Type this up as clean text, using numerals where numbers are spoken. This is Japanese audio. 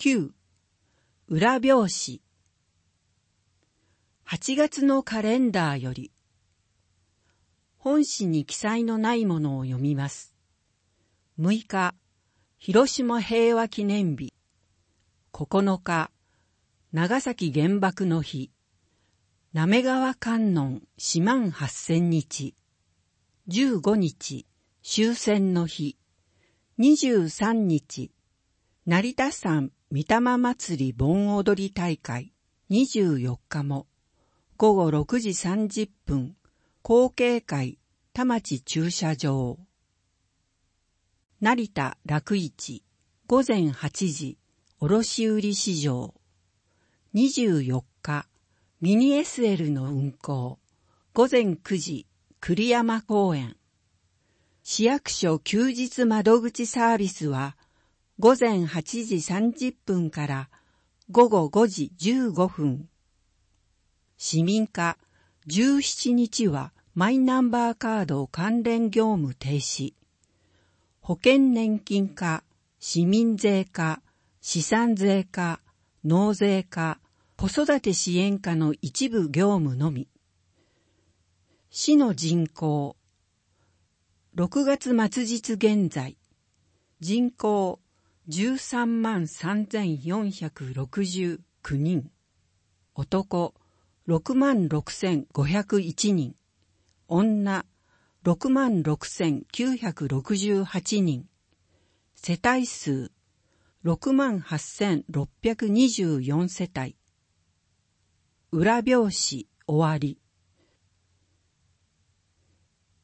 9. 裏表紙。8月のカレンダーより、本誌に記載のないものを読みます。6日、広島平和記念日。9日、長崎原爆の日。滑川観音4万8000日。15日、終戦の日。23日、成田山御霊祭り盆踊り大会。24日も、午後6時30分、後継会田町駐車場。成田楽市、午前8時、卸売市場。24日、ミニ SL の運行。午前9時、栗山公園。市役所休日窓口サービスは、午前8時30分から午後5時15分。市民課17日はマイナンバーカード関連業務停止。保険年金課、市民税課、資産税課、納税課、子育て支援課の一部業務のみ。市の人口。6月末日現在、人口133469人。男66501人。女66968人。世帯数68624世帯。裏表紙終わり。